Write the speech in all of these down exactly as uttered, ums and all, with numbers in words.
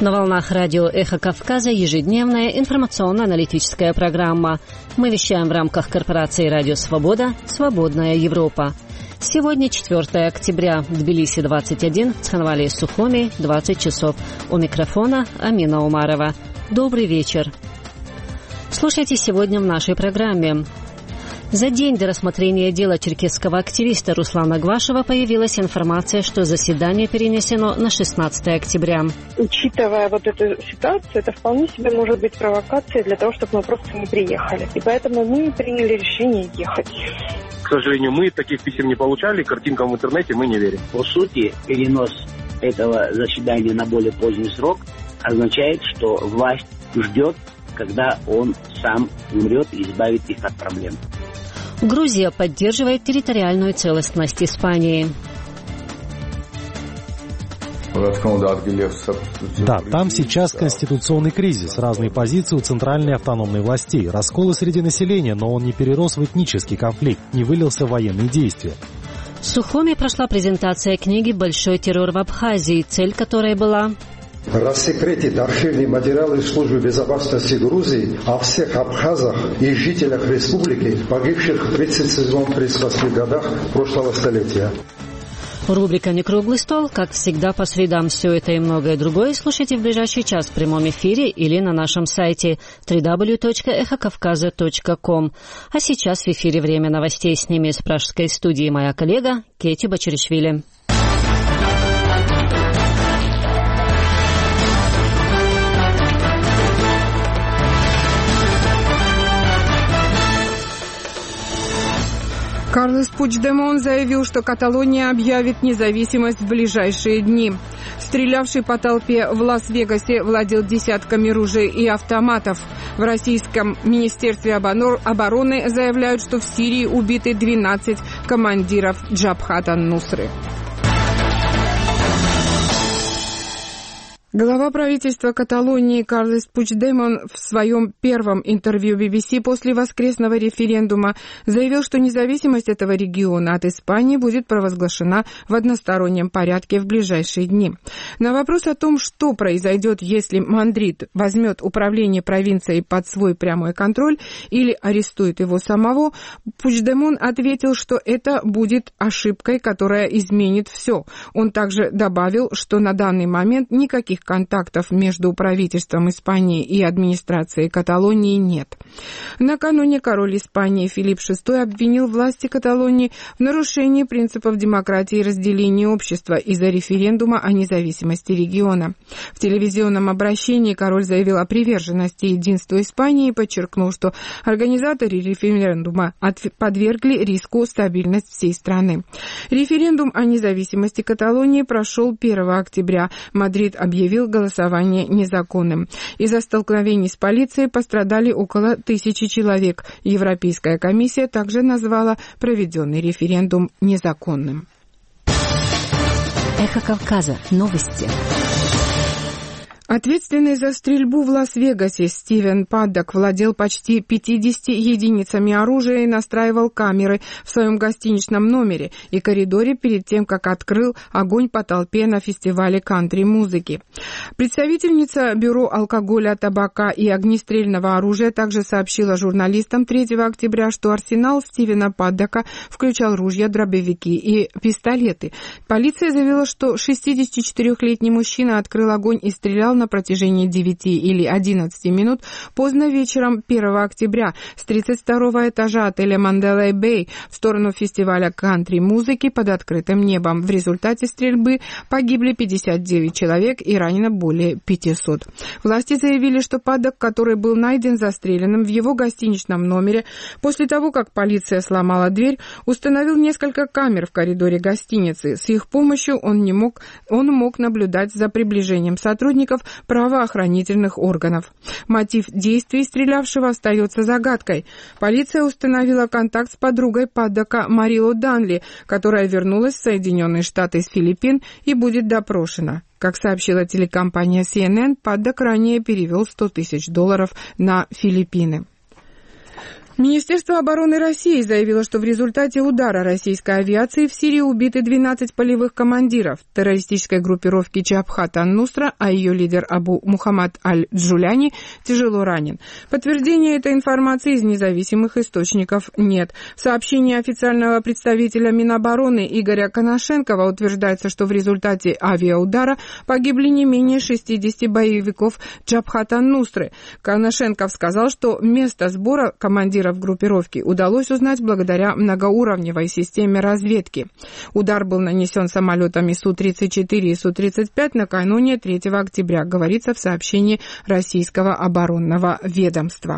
На волнах радио «Эхо Кавказа» ежедневная информационно-аналитическая программа. Мы вещаем в рамках корпорации «Радио Свобода. Свободная Европа». Сегодня четвёртое октября. В Тбилиси двадцать один, в Цхинвале и Сухуми двадцать часов. У микрофона Амина Умарова. Добрый вечер. Слушайте сегодня в нашей программе. За день до рассмотрения дела черкесского активиста Руслана Гвашева появилась информация, что заседание перенесено на шестнадцатое октября. Учитывая вот эту ситуацию, это вполне себе может быть провокацией для того, чтобы мы просто не приехали. И поэтому мы приняли решение ехать. К сожалению, мы таких писем не получали, картинкам в интернете мы не верим. По сути, перенос этого заседания на более поздний срок означает, что власть ждет, когда он сам умрет и избавит их от проблем. Грузия поддерживает территориальную целостность Испании. Да, там сейчас конституционный кризис, разные позиции у центральной автономной власти, расколы среди населения, но он не перерос в этнический конфликт, не вылился в военные действия. В Сухуми прошла презентация книги «Большой террор в Абхазии», цель которой была рассекретить архивные материалы службы безопасности Грузии о всех абхазах и жителях республики, погибших в тридцать седьмом — тридцать восьмом годах прошлого столетия. Рубрика «Не круглый стол», как всегда, по средам. Все это и многое другое слушайте в ближайший час в прямом эфире или на нашем сайте дабл ю дабл ю дабл ю точка эхо кавказа точка ком. А сейчас в эфире время новостей. С ними из пражской студии моя коллега Кети Бачеришвили. Карлес Пучдемон заявил, что Каталония объявит независимость в ближайшие дни. Стрелявший по толпе в Лас-Вегасе владел десятками ружей и автоматов. В российском министерстве обороны заявляют, что в Сирии убиты двенадцать командиров Джабхат ан-Нусры. Глава правительства Каталонии Карлес Пучдемон в своем первом интервью би би си после воскресного референдума заявил, что независимость этого региона от Испании будет провозглашена в одностороннем порядке в ближайшие дни. На вопрос о том, что произойдет, если Мадрид возьмет управление провинцией под свой прямой контроль или арестует его самого, Пучдемон ответил, что это будет ошибкой, которая изменит все. Он также добавил, что на данный момент никаких контактов между правительством Испании и администрацией Каталонии нет. Накануне король Испании Филипп шестой обвинил власти Каталонии в нарушении принципов демократии и разделения общества из-за референдума о независимости региона. В телевизионном обращении король заявил о приверженности единству Испании и подчеркнул, что организаторы референдума подвергли риску стабильность всей страны. Референдум о независимости Каталонии прошел первого октября. Мадрид объявил голосование незаконным. Из-за столкновений с полицией пострадали около тысячи человек. Европейская комиссия также назвала проведенный референдум незаконным. Эхо Кавказа. Новости. Ответственный за стрельбу в Лас-Вегасе Стивен Паддок владел почти пятьюдесятью единицами оружия и настраивал камеры в своем гостиничном номере и коридоре перед тем, как открыл огонь по толпе на фестивале кантри-музыки. Представительница Бюро алкоголя, табака и огнестрельного оружия также сообщила журналистам третьего октября, что арсенал Стивена Паддока включал ружья, дробовики и пистолеты. Полиция заявила, что шестидесятичетырёхлетний мужчина открыл огонь и стрелял на протяжении девяти или одиннадцати минут поздно вечером первого октября с тридцать второго этажа отеля Mandalay Bay в сторону фестиваля кантри-музыки под открытым небом. В результате стрельбы погибли пятьдесят девять человек и ранено более пятисот. Власти заявили, что Паддок, который был найден застреленным в его гостиничном номере, после того, как полиция сломала дверь, установил несколько камер в коридоре гостиницы. С их помощью он, не мог, он мог наблюдать за приближением сотрудников правоохранительных органов. Мотив действий стрелявшего остается загадкой. Полиция установила контакт с подругой Паддока Марило Данли, которая вернулась в Соединенные Штаты из Филиппин и будет допрошена. Как сообщила телекомпания си эн эн, Паддок ранее перевел сто тысяч долларов на Филиппины. Министерство обороны России заявило, что в результате удара российской авиации в Сирии убиты двенадцать полевых командиров террористической группировки Джабхат ан-Нусра, а ее лидер Абу Мухаммад аль-Джуляни тяжело ранен. Подтверждения этой информации из независимых источников нет. В сообщении официального представителя Минобороны Игоря Коношенкова утверждается, что в результате авиаудара погибли не менее шестидесяти боевиков Джабхат ан-Нусры. Коношенков сказал, что место сбора командиров в группировке удалось узнать благодаря многоуровневой системе разведки. Удар был нанесен самолетами Су тридцать четыре и Су тридцать пять накануне третьего октября, говорится в сообщении российского оборонного ведомства.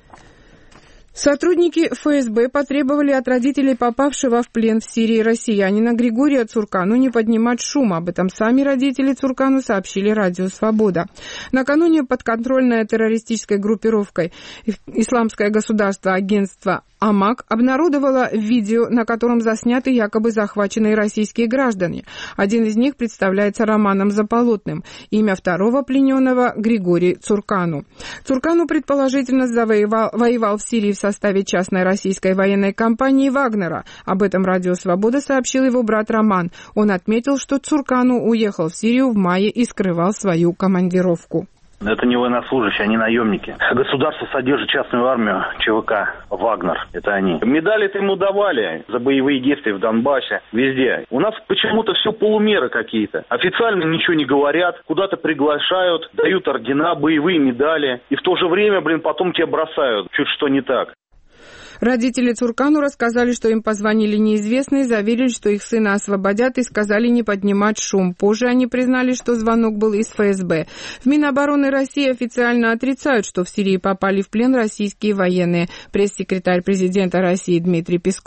Сотрудники эф эс бэ потребовали от родителей попавшего в плен в Сирии россиянина Григория Цуркану не поднимать шум. Об этом сами родители Цуркану сообщили Радио Свобода. Накануне подконтрольная террористической группировкой «Исламское государство» агентство АМАК обнародовало видео, на котором засняты якобы захваченные российские граждане. Один из них представляется Романом Заполотным. Имя второго плененного — Григорий Цуркану. Цуркану предположительно завоевал, воевал в Сирии в составе частной российской военной компании «Вагнера». Об этом Радио Свобода сообщил его брат Роман. Он отметил, что Цуркану уехал в Сирию в мае и скрывал свою командировку. Это не военнослужащие, они наемники. Государство содержит частную армию ЧВК «Вагнер». Это они. Медали-то ему давали за боевые действия в Донбассе, везде. У нас почему-то все полумеры какие-то. Официально ничего не говорят, куда-то приглашают, дают ордена, боевые медали. И в то же время, блин, потом тебя бросают. Чуть что не так. Родители Цуркану рассказали, что им позвонили неизвестные, заверили, что их сына освободят и сказали не поднимать шум. Позже они признали, что звонок был из эф эс бэ. В Минобороны России официально отрицают, что в Сирии попали в плен российские военные. Пресс-секретарь президента России Дмитрий Песков